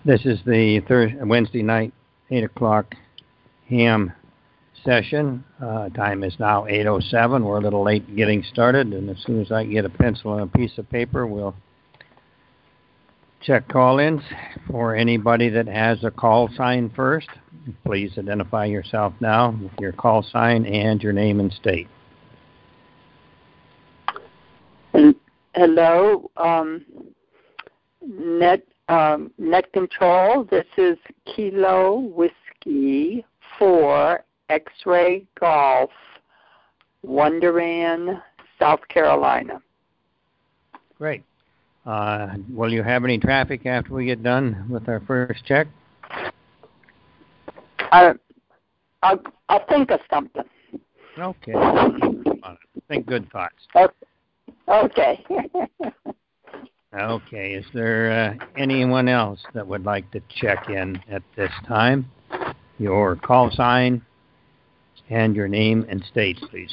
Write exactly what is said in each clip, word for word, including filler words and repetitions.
This is the Thursday, Wednesday night, eight o'clock ham session. Uh, time is now eight oh seven. We're a little late getting started, and as soon as I get a pencil and a piece of paper, we'll check call-ins. For anybody that has a call sign first, please identify yourself now with your call sign and your name and state. Hello, um, Net um, Net Control. This is Kilo Whiskey four X-Ray Golf, Wonderan, South Carolina. Great. Uh, will you have any traffic after we get done with our first check? I, I'll, I'll think of something. Okay. Think good thoughts. Okay. Okay. Okay. Is there uh, anyone else that would like to check in at this time? Your call sign and your name and state, please.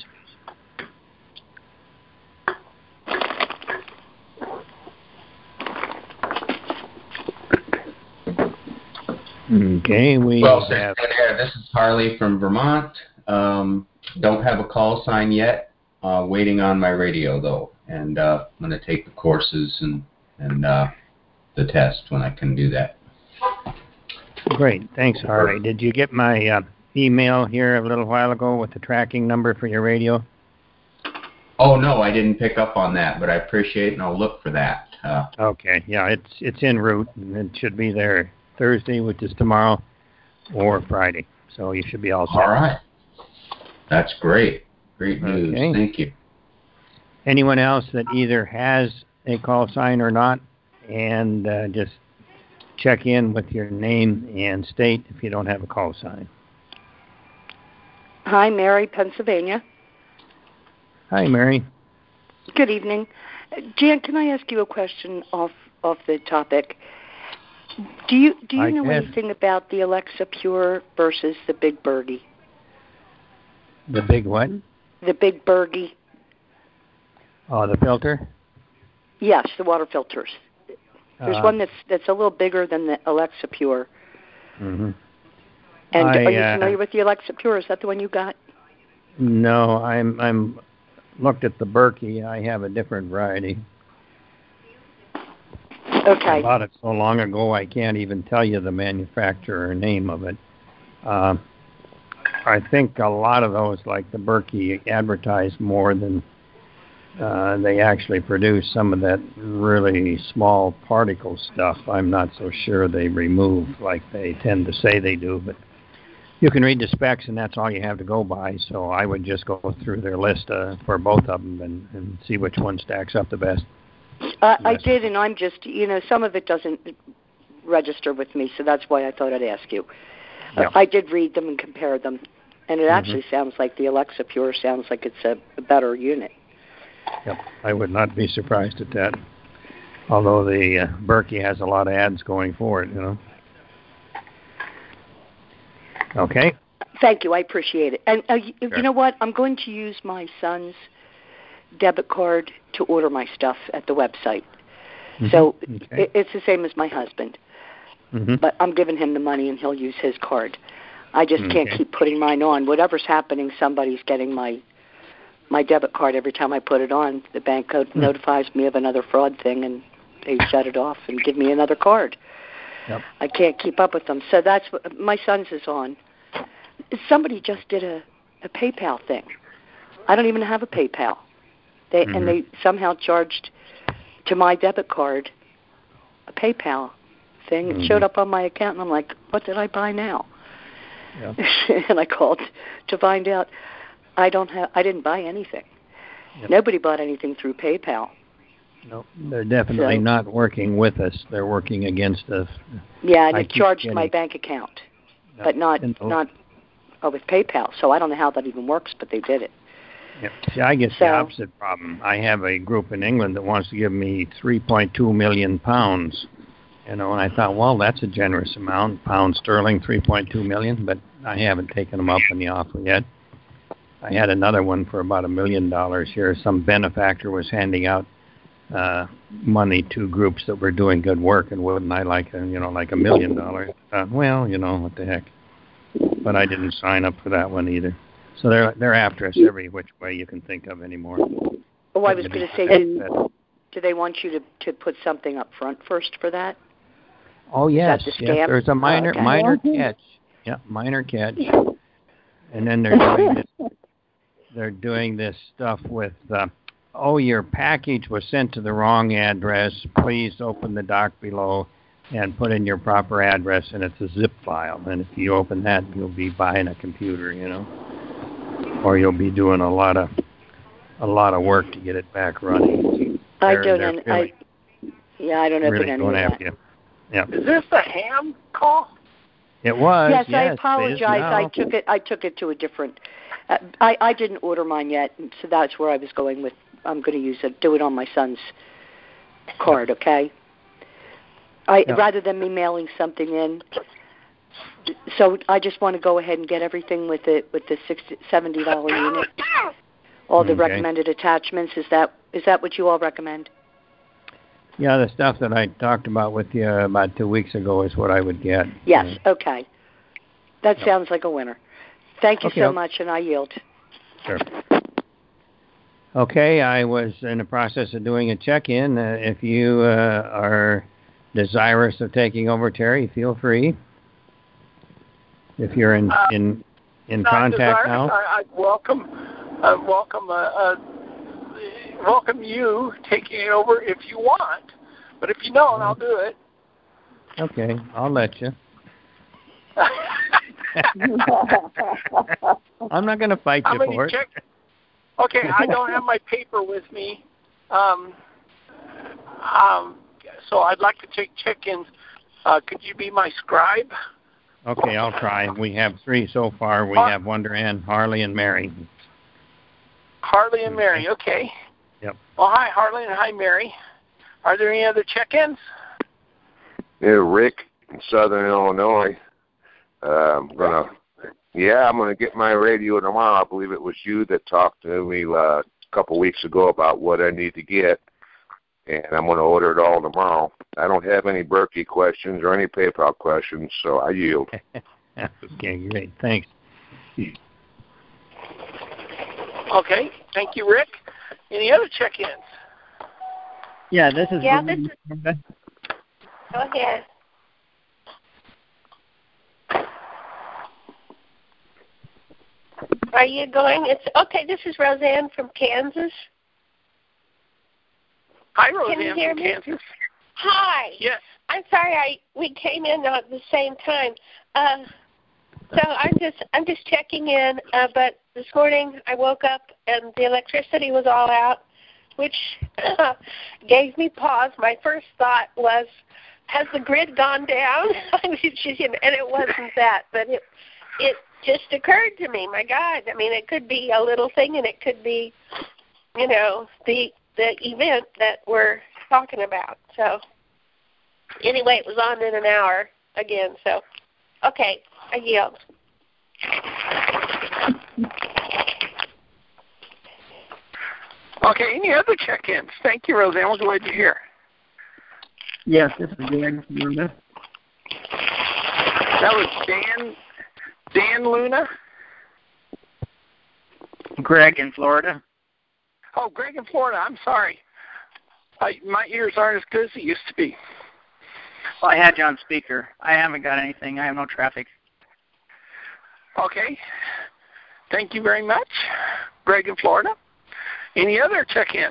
Okay, we well, have... This is Harley from Vermont. Um, don't have a call sign yet. Uh, waiting on my radio, though. And uh, I'm going to take the courses and, and uh, the test when I can do that. Great. Thanks, Harley. Did you get my uh, email here a little while ago with the tracking number for your radio? Oh, no, I didn't pick up on that, but I appreciate it, and I'll look for that. Uh, okay. Yeah, it's it's en route, and it should be there Thursday, which is tomorrow, or Friday. So you should be all set. All right. That's great. Great news. Okay. Thank you. Anyone else that either has a call sign or not, and uh, just check in with your name and state if you don't have a call sign. Hi, Mary, Pennsylvania. Hi, Mary. Good evening. Jan, can I ask you a question off off the topic? Do you do you I know can. anything about the Alexa Pure versus the Big Bergie? The big what? The Big Bergie. Oh, the filter? Yes, the water filters. There's uh, one that's that's a little bigger than the Alexa Pure. Mm-hmm. And I, are you uh, familiar with the Alexa Pure? Is that the one you got? No, I'm I'm looked at the Berkey. I have a different variety. Okay. I bought it so long ago I can't even tell you the manufacturer or name of it. Uh, I think a lot of those, like the Berkey, advertise more than uh, they actually produce. Some of that really small particle stuff, I'm not so sure they remove like they tend to say they do. But you can read the specs, and that's all you have to go by. So I would just go through their list uh, for both of them and, and see which one stacks up the best. Uh, I did, and I'm just, you know, some of it doesn't register with me, so that's why I thought I'd ask you. Yeah. Uh, I did read them and compare them, and it Mm-hmm. actually sounds like the Alexa Pure sounds like it's a, a better unit. Yep, I would not be surprised at that. Although the uh, Berkey has a lot of ads going for it, you know. Okay. Thank you, I appreciate it. And uh, you, Sure. you know what? I'm going to use my son's debit card to order my stuff at the website. Mm-hmm. So okay. it, it's the same as my husband. Mm-hmm. But I'm giving him the money and he'll use his card. I just can't Okay. keep putting mine on. Whatever's happening, somebody's getting my my debit card every time I put it on. The bank code Hmm. notifies me of another fraud thing and they shut it off and give me another card. Yep. I can't keep up with them. So that's what my son's is on. Somebody just did a, a PayPal thing. I don't even have a PayPal. They Mm-hmm. and they somehow charged to my debit card a PayPal thing. It Mm-hmm. showed up on my account, and I'm like, what did I buy now? Yep. And I called to find out I don't have. I didn't buy anything. Yep. Nobody bought anything through PayPal. No, they're definitely So- not working with us. They're working against us. Yeah, and I it keep charged getting- my bank account, Yep. but not And the- not oh, with PayPal. So I don't know how that even works, but they did it. Yep. See, I get So- the opposite problem. I have a group in England that wants to give me three point two million pounds. You know, and I thought, well, that's a generous amount, pound sterling, three point two million, but I haven't taken them up on the offer yet. I had another one for about a million dollars here. Some benefactor was handing out uh, money to groups that were doing good work, and wouldn't I like, a, you know, like a million dollars? Uh, well, you know, what the heck. But I didn't sign up for that one either. So they're they're after us every which way you can think of anymore. Oh, I was going to say, do, do they want you to, to put something up front first for that? Oh, yes. Is that the yes. scam? There's a minor oh, okay. minor catch. Yeah, minor catch. And then they're doing this, they're doing this stuff with, uh, oh, your package was sent to the wrong address. Please open the dock below and put in your proper address, and it's a zip file. And if you open that, you'll be buying a computer, you know, or you'll be doing a lot of a lot of work to get it back running. I don't know. I, yeah, I don't know really any going of after you. Yep. Is this the ham call? It was. Yes, yes I apologize. I took it. I took it to a different. Uh, I I didn't order mine yet, so that's where I was going with. I'm going to use it. Do it on my son's card, okay? I yep. rather than me mailing something in. So I just want to go ahead and get everything with it with the sixty, seventy dollar unit. All the okay. recommended attachments. Is that is that what you all recommend? Yeah, the stuff that I talked about with you about two weeks ago is what I would get. Yes, yeah. okay. That yep. sounds like a winner. Thank you okay, so okay. much, and I yield. Sure. Okay, I was in the process of doing a check-in. Uh, if you uh, are desirous of taking over, Terry, feel free. If you're in uh, in in not contact desirous, now, I, I welcome, uh, welcome, uh, uh, welcome you taking it over if you want. But if you don't, I'll do it. Okay, I'll let you. I'm not going to fight you for it. Check? Okay, I don't have my paper with me, um, um, so I'd like to take check-ins. Uh, could you be my scribe? Okay, I'll try. We have three so far. We Har- have Wonder Ann, Harley, and Mary. Harley and Mary, okay. Yep. Well, hi, Harley, and hi, Mary. Are there any other check-ins? Yeah, Rick in Southern Illinois. Uh, I'm gonna, yeah, I'm gonna get my radio tomorrow. I believe it was you that talked to me uh, a couple weeks ago about what I need to get, and I'm gonna order it all tomorrow. I don't have any Berkey questions or any PayPal questions, so I yield. Okay, great. Thanks. Okay, thank you, Rick. Any other check-ins? Yeah, this is. Yeah, this is. Go ahead. Are you going? It's okay. This is Roseanne from Kansas. Hi, Roseanne Can you hear from me? Kansas. Hi. Yes. I'm sorry. I we came in at the same time. Uh, so I'm just I'm just checking in. Uh, but this morning I woke up and the electricity was all out, which gave me pause. My first thought was, has the grid gone down? And it wasn't that, but it it just occurred to me. My God, I mean, it could be a little thing, and it could be, you know, the the event that we're talking about. So anyway, it was on in an hour again. So okay, I yield. Okay, any other check-ins? Thank you, Roseanne. We're glad you're here. Yes, this is Greg from Luna. That was Dan, Dan Luna? Greg in Florida. Oh, Greg in Florida. I'm sorry. I, my ears aren't as good as they used to be. Well, I had you on speaker. I haven't got anything. I have no traffic. Okay. Thank you very much, Greg in Florida. Any other check-ins?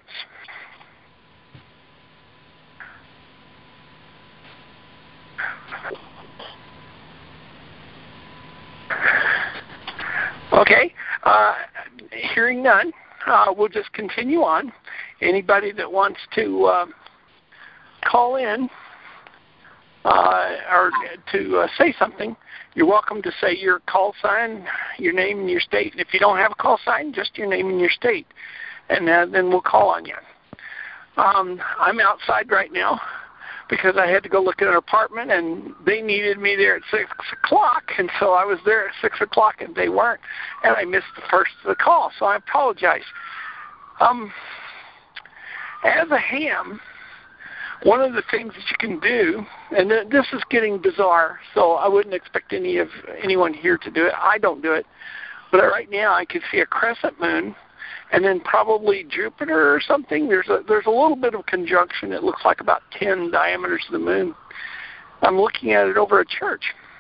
Okay. Uh, hearing none, uh, we'll just continue on. Anybody that wants to uh, call in uh, or to uh, say something, you're welcome to say your call sign, your name and your state. And if you don't have a call sign, just your name and your state. And uh, then we'll call on you. Um, I'm outside right now because I had to go look at an apartment, and they needed me there at six o'clock, and so I was there at six o'clock, and they weren't, and I missed the first of the call, so I apologize. Um, as a ham, one of the things that you can do, and this is getting bizarre, so I wouldn't expect any of anyone here to do it. I don't do it. But right now I can see a crescent moon and then probably Jupiter or something. There's a, there's a little bit of conjunction. It looks like about ten diameters of the moon. I'm looking at it over a church.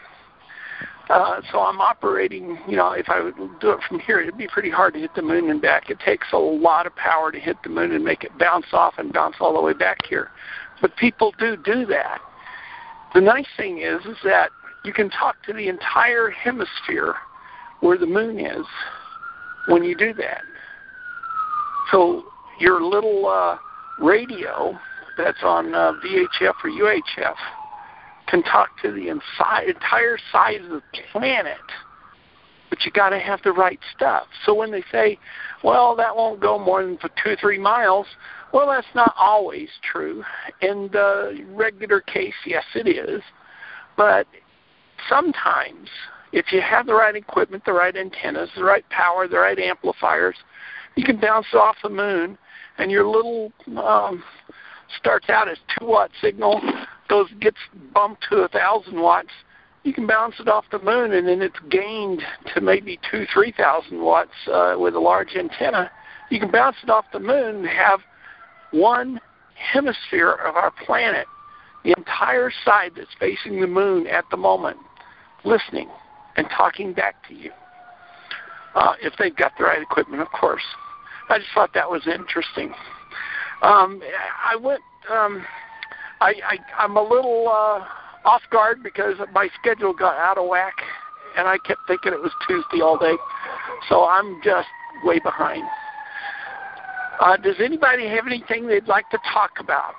Uh, so I'm operating, you know, if I would do it from here, it'd be pretty hard to hit the moon and back. It takes a lot of power to hit the moon and make it bounce off and bounce all the way back here. But people do do that. The nice thing is, is that you can talk to the entire hemisphere where the moon is when you do that. So your little uh, radio that's on uh, V H F or U H F can talk to the inside, entire size of the planet, but you got to have the right stuff. So when they say, well, that won't go more than for two or three miles, well, that's not always true. In the regular case, yes, it is. But sometimes, if you have the right equipment, the right antennas, the right power, the right amplifiers, you can bounce it off the moon, and your little um, starts out as two watt signal, goes gets bumped to a thousand watts. You can bounce it off the moon, and then it's gained to maybe two, three thousand watts uh, with a large antenna. You can bounce it off the moon and have one hemisphere of our planet, the entire side that's facing the moon at the moment, listening and talking back to you. Uh, if they've got the right equipment, of course. I just thought that was interesting. Um, I went. Um, I, I, I'm a little uh, off guard because my schedule got out of whack, and I kept thinking it was Tuesday all day. So I'm just way behind. Uh, does anybody have anything they'd like to talk about?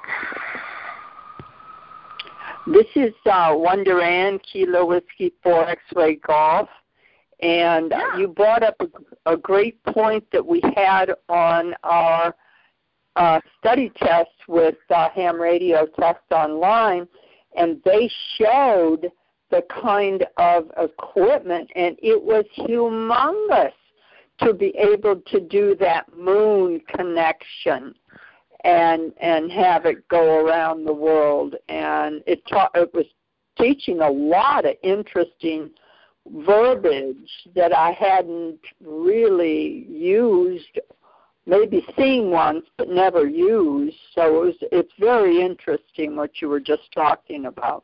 This is uh, Wonder Ann, Kilo Whiskey four X-Ray Golf. And yeah. uh, you brought up a, a great point that we had on our uh, study test with uh, Ham Radio Test Online, and they showed the kind of equipment, and it was humongous to be able to do that moon connection and and have it go around the world. And it, ta- it was teaching a lot of interesting verbiage that I hadn't really used, maybe seen once but never used. So it was, it's very interesting what you were just talking about.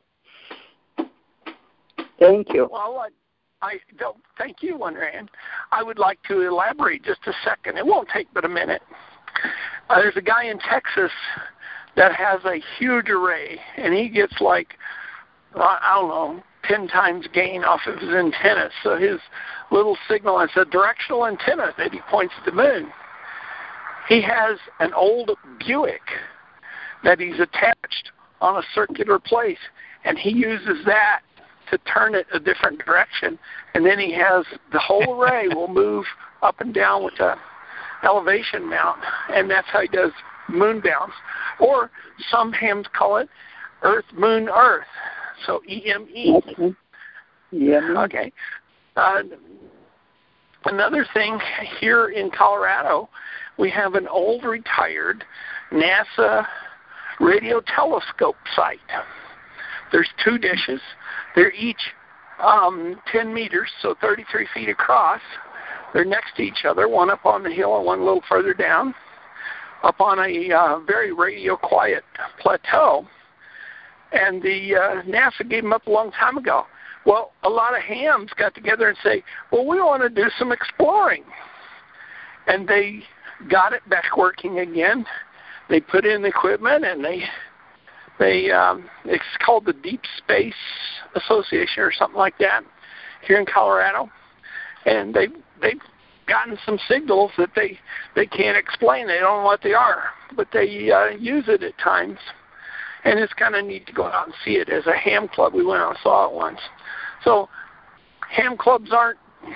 Thank you. Well, I, I don't, thank you, Wonder Ann. I would like to elaborate just a second. It won't take but a minute. Uh, there's a guy in Texas that has a huge array, and he gets like, uh, I don't know, ten times gain off of his antenna. So his little signal is a directional antenna that he points at the moon. He has an old Buick that he's attached on a circular plate, and he uses that to turn it a different direction, and then he has the whole array will move up and down with a elevation mount, and that's how he does moon bounce. Or some hams call it Earth, Moon, Earth. So E M E. Okay. Yeah. Okay. Uh, another thing, here in Colorado, we have an old retired NASA radio telescope site. There's two dishes. They're each um, ten meters, so thirty-three feet across. They're next to each other, one up on the hill and one a little further down, up on a uh, very radio-quiet plateau. And the uh, NASA gave them up a long time ago. Well, a lot of hams got together and say, well, we want to do some exploring. And they got it back working again. They put in the equipment, and they, they um, it's called the Deep Space Association or something like that here in Colorado. And they, they've gotten some signals that they, they can't explain. They don't know what they are, but they uh, use it at times. And it's kind of neat to go out and see it. As a ham club, we went out and saw it once. So ham clubs aren't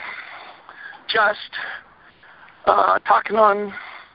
just uh, talking on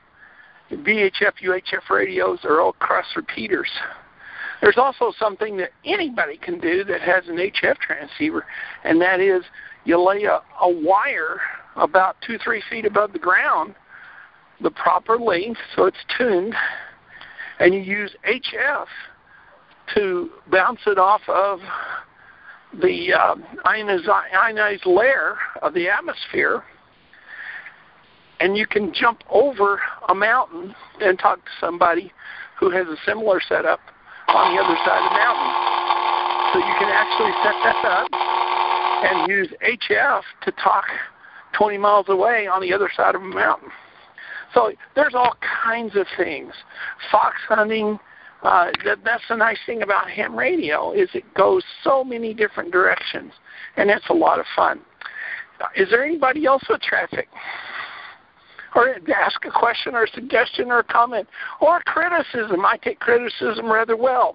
V H F, U H F radios or old cross repeaters. There's also something that anybody can do that has an H F transceiver, and that is you lay a, a wire about two, three feet above the ground, the proper length, so it's tuned, and you use H F to bounce it off of the uh, ionized, ionized layer of the atmosphere, and you can jump over a mountain and talk to somebody who has a similar setup on the other side of the mountain. So you can actually set that up and use H F to talk twenty miles away on the other side of a mountain. So there's all kinds of things. Fox hunting, uh, that, that's the nice thing about ham radio, is it goes so many different directions, and that's a lot of fun. Is there anybody else with traffic? Or ask a question or a suggestion or a comment or a criticism. I take criticism rather well.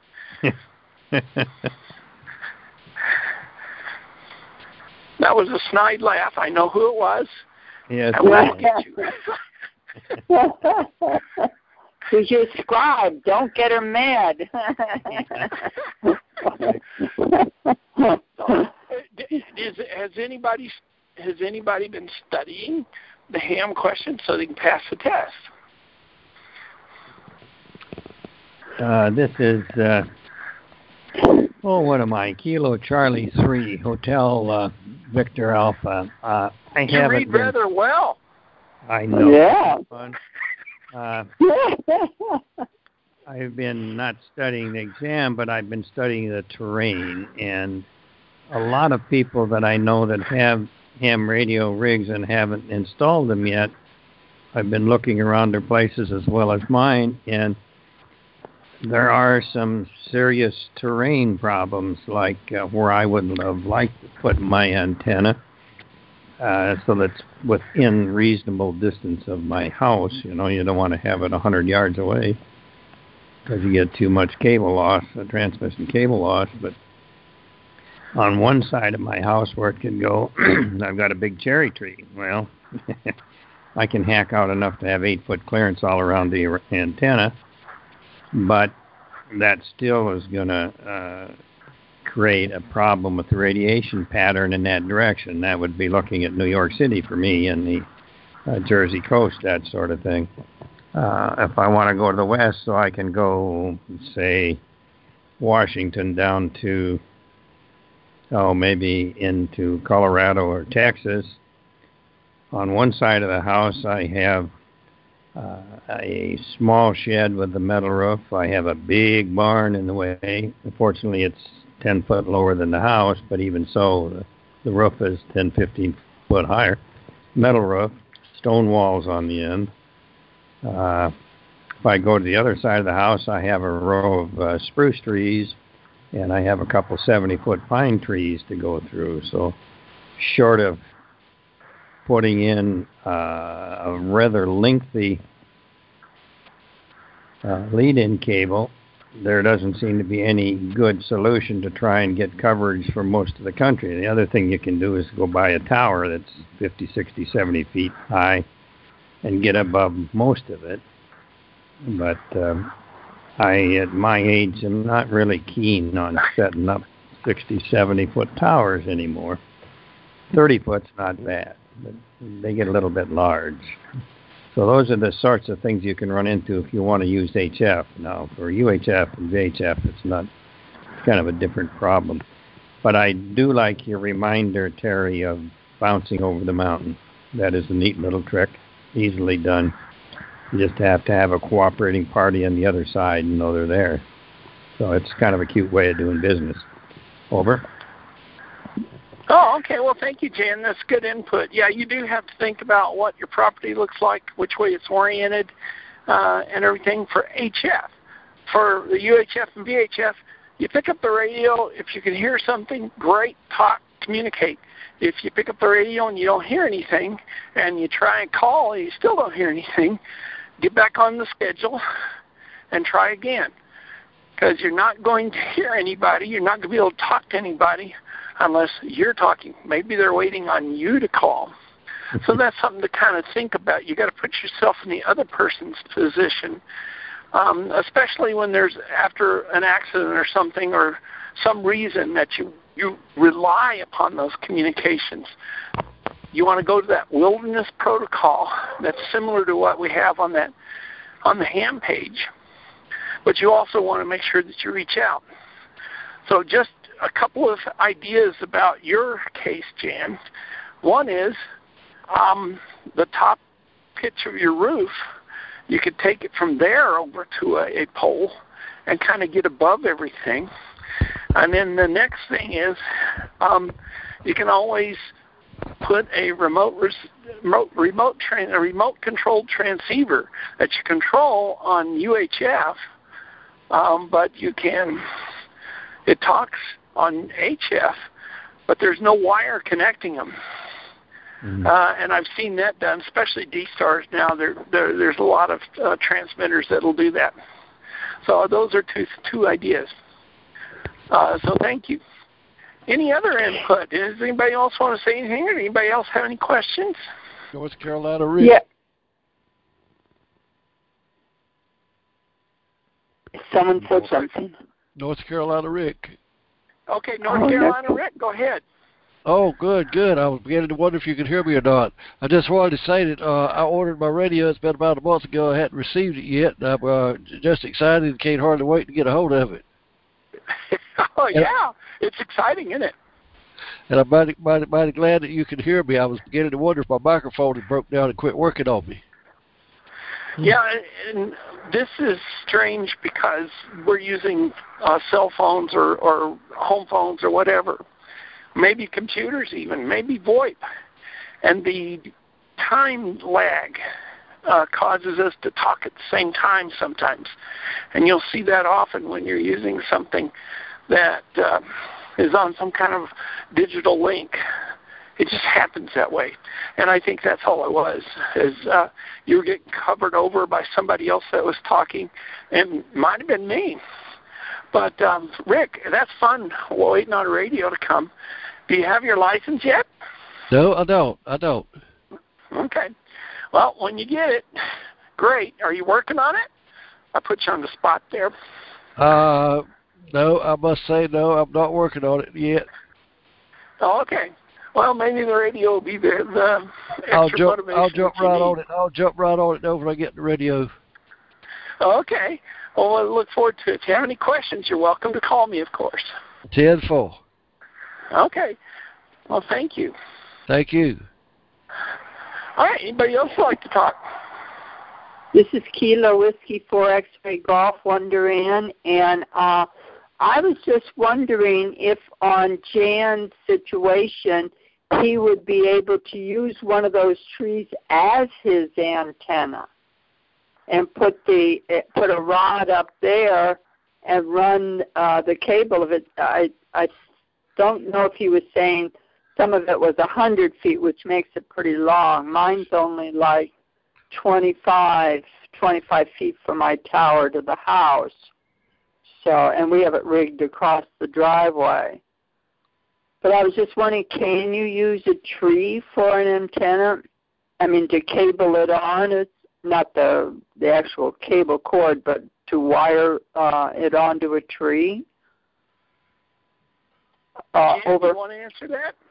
That was a snide laugh. I know who it was. Yes. I will get you. Who's your scribe? Don't get her mad. Is, has anybody has anybody been studying the ham question so they can pass the test? Uh, this is, uh, oh, what am I? Kilo Charlie three, Hotel uh, Victor Alpha. Uh, I you haven't read been, rather well. I know. Yeah. Uh, I've been not studying the exam, but I've been studying the terrain. And a lot of people that I know that have ham radio rigs and haven't installed them yet, I've been looking around their places as well as mine, and there are some serious terrain problems, like uh, where I would have liked to put my antenna, uh, so that's within reasonable distance of my house. You know, you don't want to have it one hundred yards away because you get too much cable loss, uh, transmission cable loss. But on one side of my house where it can go, I've got a big cherry tree. Well, I can hack out enough to have eight-foot clearance all around the antenna, but that still is going to uh, create a problem with the radiation pattern in that direction. That would be looking at New York City for me and the uh, Jersey coast, that sort of thing. Uh, if I want to go to the west, so I can go, say, Washington down to, oh, maybe into Colorado or Texas. On one side of the house, I have uh, a small shed with a metal roof. I have a big barn in the way. Unfortunately, it's ten foot lower than the house, but even so, the, the roof is ten, fifteen foot higher. Metal roof, stone walls on the end. Uh, if I go to the other side of the house, I have a row of uh, spruce trees, and I have a couple seventy-foot pine trees to go through. So short of putting in uh, a rather lengthy uh, lead-in cable, there doesn't seem to be any good solution to try and get coverage for most of the country. The other thing you can do is go buy a tower that's fifty, sixty, seventy feet high and get above most of it. But um, I, at my age, am not really keen on setting up sixty, seventy-foot towers anymore. thirty foot's not bad, but they get a little bit large. So those are the sorts of things you can run into if you want to use H F. Now, for U H F and V H F, it's not, it's kind of a different problem. But I do like your reminder, Terry, of bouncing over the mountain. That is a neat little trick, easily done. You just have to have a cooperating party on the other side and know they're there. So it's kind of a cute way of doing business. Over. Oh, okay. Well, thank you, Jan. That's good input. Yeah, you do have to think about what your property looks like, which way it's oriented, uh, and everything for H F. For the U H F and V H F, you pick up the radio. If you can hear something, great, talk, communicate. If you pick up the radio and you don't hear anything, and you try and call and you still don't hear anything, get back on the schedule and try again. Because you're not going to hear anybody. You're not going to be able to talk to anybody unless you're talking. Maybe they're waiting on you to call. So that's something to kind of think about. You got to put yourself in the other person's position, um, especially when there's after an accident or something or some reason that you, you rely upon those communications. You want to go to that wilderness protocol that's similar to what we have on that on the ham page. but you also want to make sure that you reach out. So just a couple of ideas about your case, Jan. One is um, the top pitch of your roof. You could take it from there over to a, a pole and kind of get above everything. And then the next thing is um, you can always put a remote remote remote, tran- a remote controlled transceiver that you control on U H F, um, but you can it talks on H F, but there's no wire connecting them. Mm-hmm. Uh, and I've seen that done, especially D-Stars now. There, there, there's a lot of uh, transmitters that'll do that. So those are two two ideas. Uh, so thank you. Any other input? Does anybody else want to say anything? Or anybody else have any questions? North Carolina Rick. Yeah. Someone said something. North Carolina Rick. Okay, North oh, Carolina Rick, go ahead. Oh, good, good. I was beginning to wonder if you could hear me or not. I just wanted to say that uh, I ordered my radio. It's been about a month ago. I hadn't received it yet. I'm uh, just excited and can't hardly wait to get a hold of it. Oh, yeah. It's exciting, isn't it? And I'm mighty, mighty, mighty glad that you can hear me. I was beginning to wonder if my microphone had broke down and quit working on me. Yeah, and this is strange because we're using uh, cell phones or, or home phones or whatever, maybe computers even, maybe VoIP. And the time lag uh, causes us to talk at the same time sometimes. And you'll see that often when you're using something that uh, is on some kind of digital link. It just happens that way. And I think that's all it was, is uh, you were getting covered over by somebody else that was talking, and it might have been me. But, um, Rick, that's fun, waiting on a radio to come. Do you have your license yet? No, I don't. I don't. Okay. Well, when you get it, great. Are you working on it? I put you on the spot there. Uh, no, I must say no, I'm not working on it yet. Oh, okay. Well, maybe the radio will be there. The extra I'll jump. motivation I'll jump right need. on it. I'll jump right on it over when I get the radio. Okay. Well, I look forward to it. If you have any questions, you're welcome to call me, of course. Ten four. Okay. Well, thank you. Thank you. All right. Anybody else like to talk? This is Kilo Whiskey four X-Ray Golf Wonderin, and uh, I was just wondering if on Jan's situation he would be able to use one of those trees as his antenna and put the put a rod up there and run uh, the cable of it. I I don't know if he was saying some of it was one hundred feet, which makes it pretty long. Mine's only like twenty-five, twenty-five feet from my tower to the house. So, and we have it rigged across the driveway. But I was just wondering, can you use a tree for an antenna? I mean, to cable it on. It's not the the actual cable cord, but to wire uh, it onto a tree. Uh, Jan, over. Do you want to answer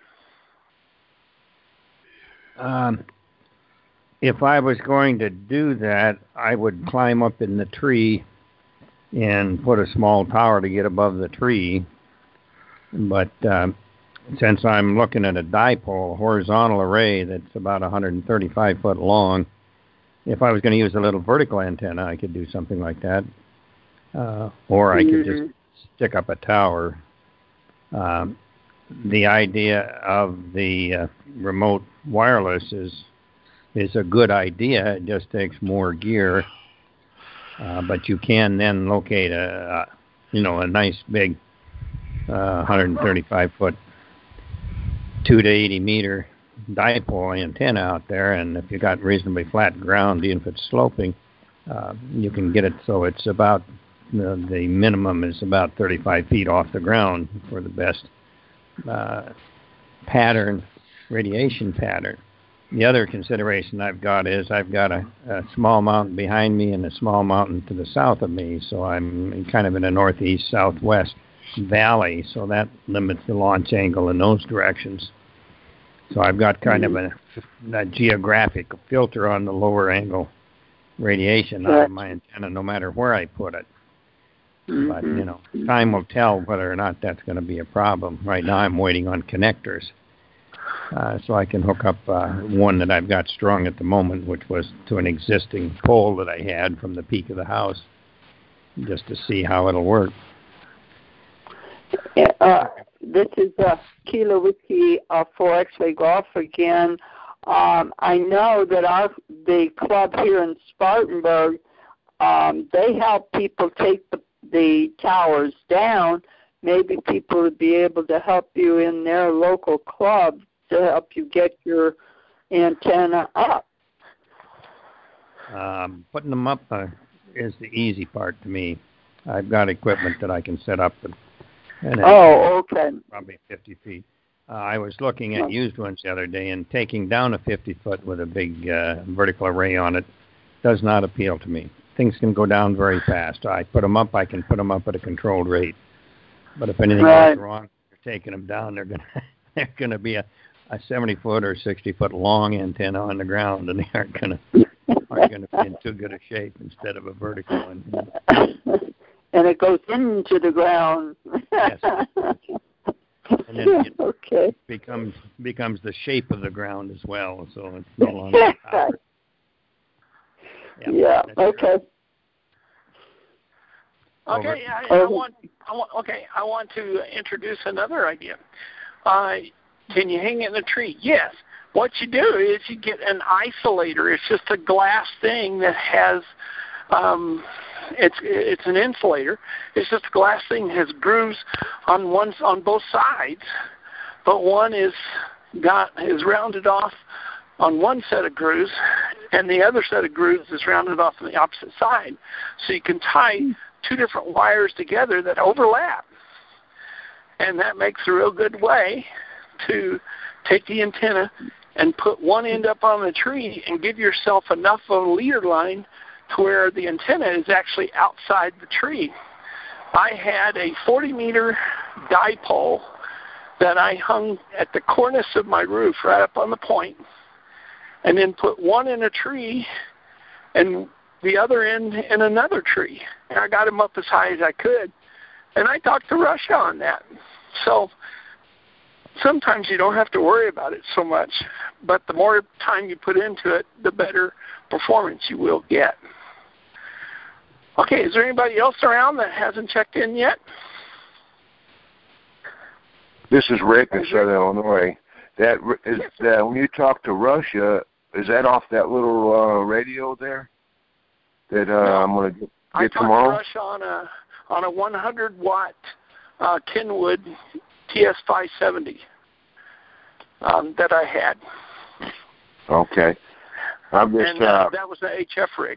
that? Um, if I was going to do that, I would climb up in the tree and put a small tower to get above the tree. But um, since I'm looking at a dipole, horizontal array that's about one hundred thirty-five foot long, if I was going to use a little vertical antenna, I could do something like that. Uh, or I could just stick up a tower. Um, the idea of the uh, remote wireless is is a good idea. It just takes more gear. Uh, but you can then locate a, a you know, a nice big uh, one hundred thirty-five foot, two to eighty meter dipole antenna out there, and if you got reasonably flat ground, even if it's sloping, uh, you can get it so it's about the, the minimum is about thirty-five feet off the ground for the best uh, pattern, radiation pattern. The other consideration I've got is I've got a, a small mountain behind me and a small mountain to the south of me, so I'm kind of in a northeast southwest valley, so that limits the launch angle in those directions. So I've got kind mm-hmm. of a, a geographic filter on the lower angle radiation out of my antenna, no matter where I put it. Mm-hmm. But, you know, time will tell whether or not that's going to be a problem. Right now I'm waiting on connectors. Uh, so I can hook up uh, one that I've got strung at the moment, which was to an existing pole that I had from the peak of the house, just to see how it'll work. Uh, this is uh, Kilo Whiskey uh, for X-Ray Golf again. Um, I know that our the club here in Spartanburg, um, they help people take the, the towers down. Maybe people would be able to help you in their local club to help you get your antenna up. Um, putting them up uh, is the easy part to me. I've got equipment that I can set up, and, and oh, okay, probably fifty feet. Uh, I was looking at used ones the other day, and taking down a fifty foot with a big uh, vertical array on it does not appeal to me. Things can go down very fast. I put them up, I can put them up at a controlled rate. But if anything right. goes wrong, you're taking them down, they're gonna they're gonna be a, a seventy foot or sixty foot long antenna on the ground, and they aren't gonna aren't gonna be in too good a shape instead of a vertical one. And it goes into the ground. Yes. And then it okay. becomes becomes the shape of the ground as well, so it's no longer power. Yeah. yeah okay. Okay. I, I want. I want. Okay. I want to introduce another idea. Uh, can you hang it in a tree? Yes. What you do is you get an isolator. It's just a glass thing that has. Um, It's it's an insulator. It's just a glass thing that has grooves on one on both sides, but one is got is rounded off on one set of grooves, and the other set of grooves is rounded off on the opposite side. So you can tie two different wires together that overlap, and that makes a real good way to take the antenna and put one end up on the tree and give yourself enough of a leader line to where the antenna is actually outside the tree. I had a forty meter dipole that I hung at the cornice of my roof right up on the point, and then put one in a tree and the other end in another tree. And I got them up as high as I could. And I talked to Russia on that. So sometimes you don't have to worry about it so much, but the more time you put into it, the better performance you will get. Okay, is there anybody else around that hasn't checked in yet? This is Rick in Southern Illinois. That is that when you talk to Russia, is that off that little uh, radio there that uh, no, I'm going to get I tomorrow? I talked to Russia on a on a one hundred watt uh, Kenwood T S five seventy um, that I had. Okay, I'm just and uh, uh, that was an H F rig.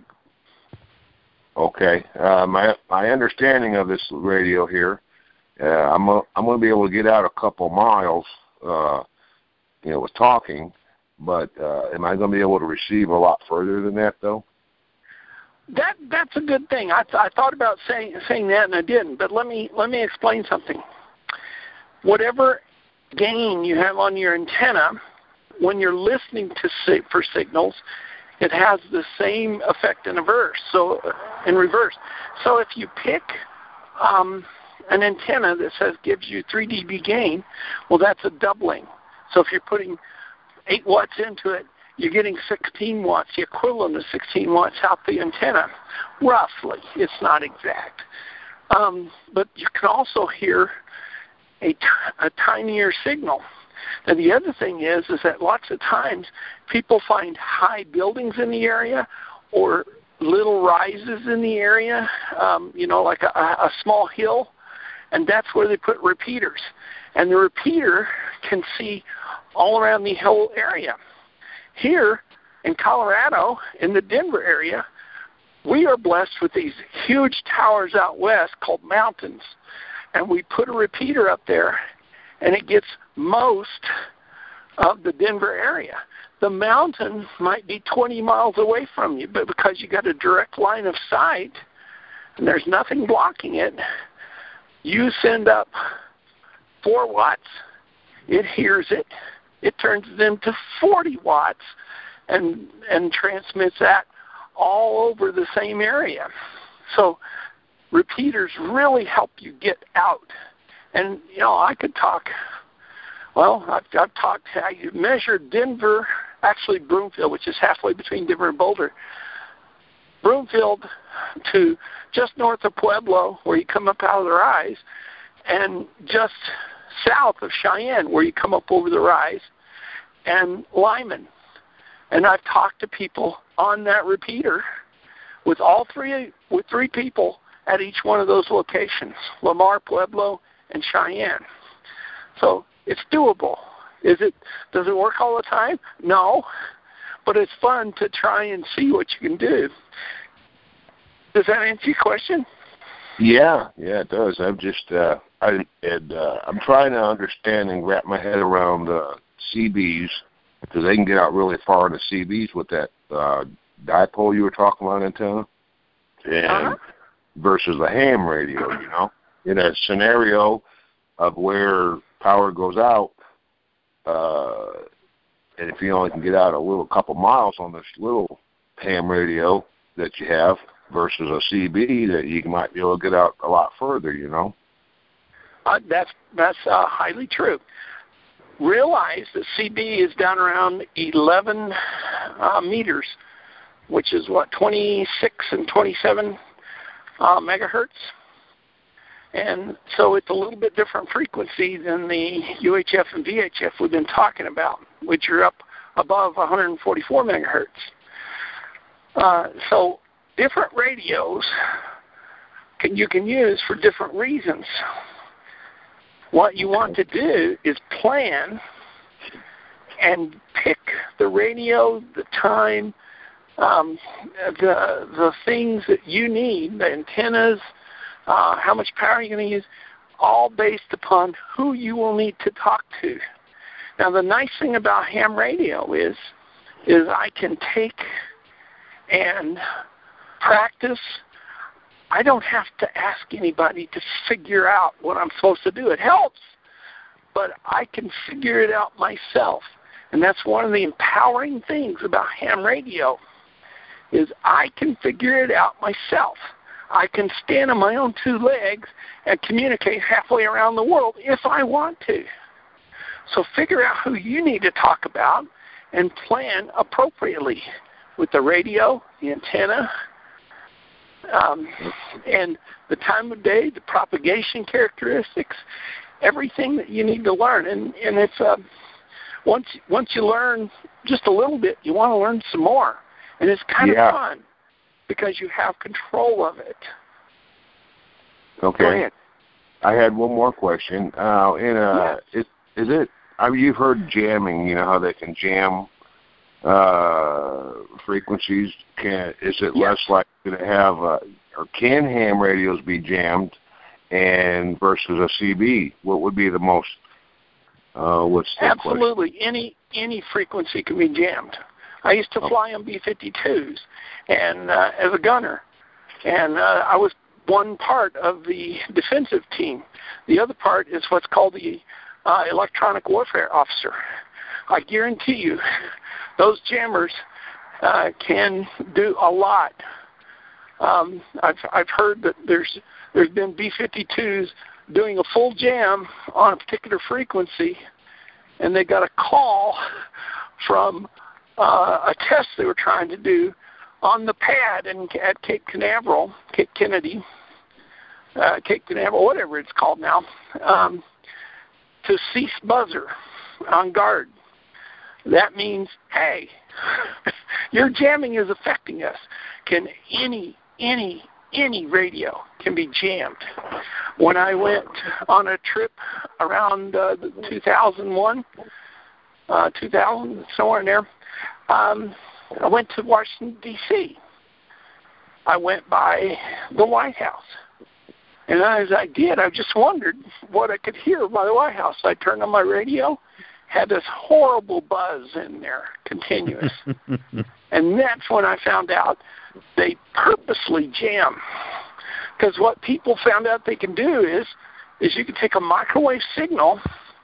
Okay, uh, my my understanding of this radio here, uh, I'm a, I'm going to be able to get out a couple miles, uh, you know, with talking, but uh, am I going to be able to receive a lot further than that, though? That that's a good thing. I th- I thought about saying saying that and I didn't, but let me let me explain something. Whatever gain you have on your antenna, when you're listening to si- for signals, it has the same effect in reverse. So, in reverse. So if you pick um, an antenna that says gives you three D B gain, well, that's a doubling. So if you're putting eight watts into it, you're getting sixteen watts, the equivalent of sixteen watts out the antenna, roughly. It's not exact. Um, but you can also hear a, t- a tinier signal. And the other thing is, is that lots of times people find high buildings in the area or little rises in the area, um, you know, like a, a small hill, and that's where they put repeaters. And the repeater can see all around the whole area. Here in Colorado, in the Denver area, we are blessed with these huge towers out west called mountains. And we put a repeater up there, and it gets most of the Denver area. The mountain might be twenty miles away from you, but because you got a direct line of sight and there's nothing blocking it, you send up four watts, it hears it, it turns it into forty watts and and transmits that all over the same area. So repeaters really help you get out. And, you know, I could talk, well, I've, I've talked, I measured Denver, actually Broomfield, which is halfway between Denver and Boulder, Broomfield to just north of Pueblo, where you come up out of the rise, and just south of Cheyenne, where you come up over the rise, and Lyman. And I've talked to people on that repeater with all three, with three people at each one of those locations, Lamar, Pueblo, and Cheyenne. So it's doable. Is it? Does it work all the time? No, but it's fun to try and see what you can do. Does that answer your question? Yeah, yeah, it does. I'm just, uh, I, and, uh, I'm trying to understand and wrap my head around uh, C Bs, because they can get out really far into C Bs with that uh, dipole you were talking about, antenna, and uh-huh. versus the ham radio, you know. In a scenario of where power goes out, uh, and if you only can get out a little couple miles on this little ham radio that you have versus a C B, that you might be able to get out a lot further, you know. Uh, that's that's uh, highly true. Realize that C B is down around eleven uh, meters, which is what, twenty-six and twenty-seven uh, megahertz. And so it's a little bit different frequency than the U H F and V H F we've been talking about, which are up above one hundred forty-four megahertz. Uh, so different radios can, you can use for different reasons. What you want to do is plan and pick the radio, the time, um, the the things that you need, the antennas, uh, how much power you're going to use, all based upon who you will need to talk to. Now, the nice thing about ham radio is, is I can take and practice. I don't have to ask anybody to figure out what I'm supposed to do. It helps, but I can figure it out myself. And that's one of the empowering things about ham radio, is I can figure it out myself. I can stand on my own two legs and communicate halfway around the world if I want to. So figure out who you need to talk about and plan appropriately with the radio, the antenna, um, and the time of day, the propagation characteristics, everything that you need to learn. And, and it's uh, once once you learn just a little bit, you want to learn some more. And it's kind yeah. of fun because you have control of it. Okay. Go ahead. I had one more question. Uh, in a, yes. is, is it, I mean, you've heard jamming, you know, how they can jam uh, frequencies. Can Is it yes. less likely to have, uh, or can ham radios be jammed, and versus a C B? What would be the most, uh, what's the Absolutely. question? Any, any frequency can be jammed. I used to fly on B fifty-twos and uh, as a gunner, and uh, I was one part of the defensive team. The other part is what's called the uh, electronic warfare officer. I guarantee you, those jammers uh, can do a lot. Um, I've I've heard that there's there's been B fifty-twos doing a full jam on a particular frequency, and they got a call from Uh, a test they were trying to do on the pad in, at Cape Canaveral, Cape Kennedy, uh, Cape Canaveral, whatever it's called now, um, to cease buzzer on guard. That means, hey, your jamming is affecting us. Can any, any, any radio can be jammed. When I went on a trip around uh, two thousand one, uh, two thousand, somewhere in there, Um, I went to Washington, D C I went by the White House. And as I did, I just wondered what I could hear by the White House. I turned on my radio, had this horrible buzz in there, continuous. And that's when I found out they purposely jam. Because what people found out they can do is, is you can take a microwave signal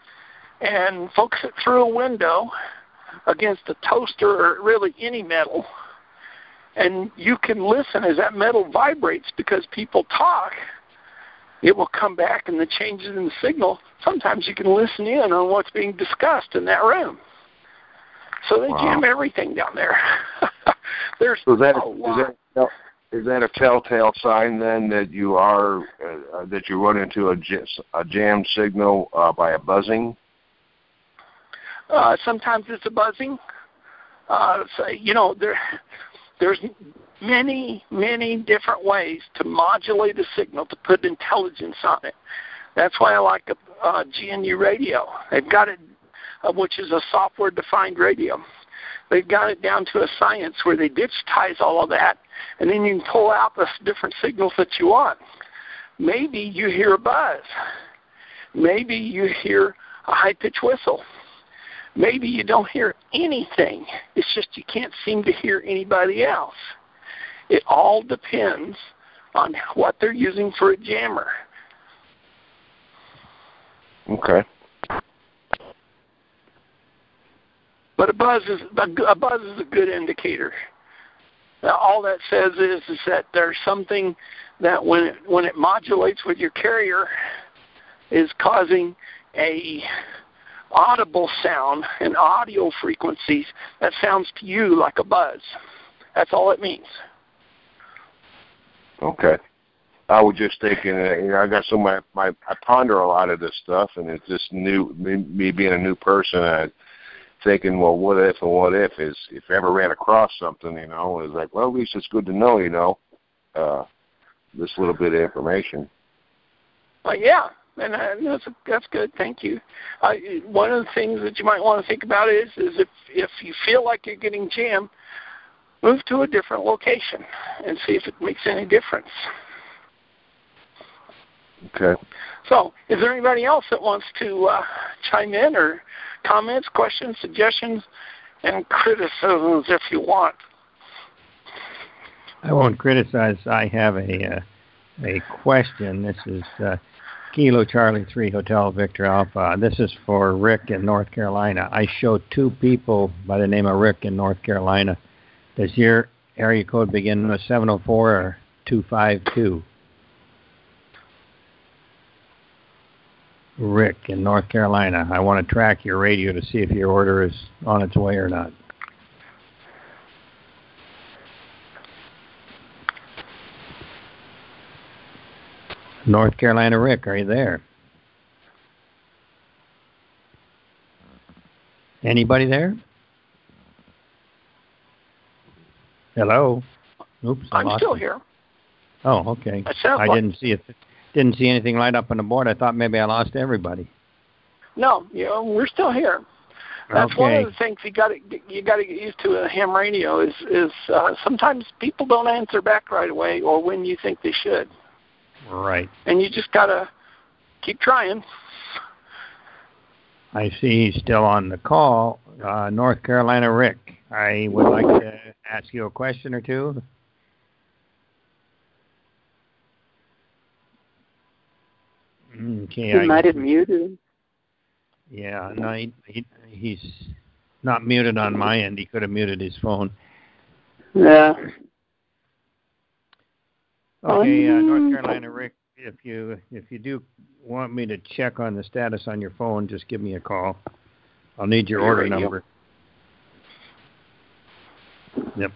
and focus it through a window against a toaster or really any metal, And you can listen as that metal vibrates because people talk. It will come back and the changes in the signal. Sometimes you can listen in on what's being discussed in that room. So they Wow. jam everything down there. There's So that, a is, lot. that, is that a telltale sign then that you are uh, that you run into a, a jam signal uh, by a buzzing? Uh, sometimes it's a buzzing. Uh, so, you know, there, there's many, many different ways to modulate a signal, to put intelligence on it. That's why I like a, uh, G N U radio. They've got it, uh, which is a software-defined radio. They've got it down to a science where they digitize all of that, and then you can pull out the different signals that you want. Maybe you hear a buzz. Maybe you hear a high-pitched whistle. Maybe you don't hear anything. It's just you can't seem to hear anybody else. It all depends on what they're using for a jammer. Okay. But a buzz is a buzz is a good indicator. Now, all that says is is that there's something that when it, when it modulates with your carrier is causing a audible sound and audio frequencies that sounds to you like a buzz. That's all it means. Okay. I was just thinking, uh, you know, I got so my, my I ponder a lot of this stuff, and it's just new. Me, me being a new person, I thinking, well, what if and what if is if I ever ran across something, you know, it's like, well, at least it's good to know, you know, uh, this little bit of information. Uh, yeah. And uh, that's that's good. Thank you. Uh, one of the things that you might want to think about is is if if you feel like you're getting jammed, move to a different location and see if it makes any difference. Okay. So, is there anybody else that wants to uh, chime in or comments, questions, suggestions, and criticisms if you want? I won't criticize. I have a uh, a question. This is. Uh, Kilo Charlie three Hotel Victor Alpha. This is for Rick in North Carolina. I showed two people by the name of Rick in North Carolina. Does your area code begin with seven oh four or two five two? Rick in North Carolina. I want to track your radio to see if your order is on its way or not. North Carolina Rick, are you there? Anybody there? Hello? Oops, I I'm lost still you. here. Oh, okay. I, sound I like, didn't see it. Didn't see anything light up on the board. I thought maybe I lost everybody. No, you know, we're still here. That's okay. one of the things you got to you got to get used to a ham radio is is uh, sometimes people don't answer back right away or when you think they should. Right. And you just got to keep trying. I see he's still on the call. Uh, North Carolina Rick, I would like to ask you a question or two. Okay, he I might have muted him. Yeah, no, he, he, he's not muted on my end. He could have muted his phone. Yeah. Okay, uh, North Carolina Rick, if you if you do want me to check on the status on your phone, just give me a call. I'll need your order radio. number. Yep.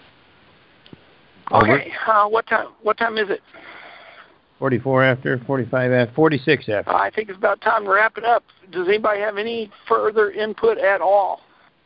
Okay. Uh, what time? What time is it? Forty-four after, forty-five after, forty-six after. I think it's about time to wrap it up. Does anybody have any further input at all?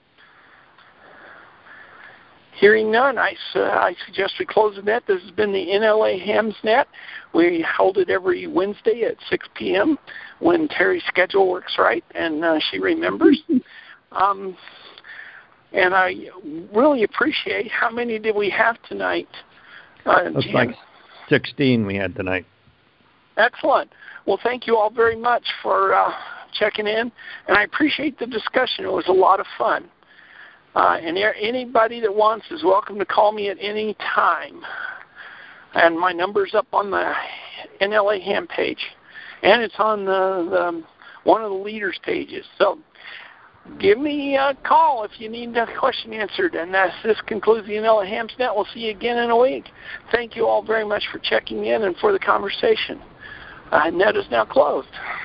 Hearing none, I, uh, I suggest we close the net. This has been the N L A Hams Net. We hold it every Wednesday at six p.m. when Terry's schedule works right and uh, she remembers. um, and I really appreciate how many did we have tonight? Uh, Looks Jim? like sixteen we had tonight. Excellent. Well, thank you all very much for uh, checking in, and I appreciate the discussion. It was a lot of fun. Uh, and there, anybody that wants is welcome to call me at any time. And my number's up on the N L A Ham page, and it's on the, the one of the leaders' pages. So give me a call if you need a question answered. And that's, this concludes the Vanilla Hams Net. We'll see you again in a week. Thank you all very much for checking in and for the conversation. Uh, net is now closed.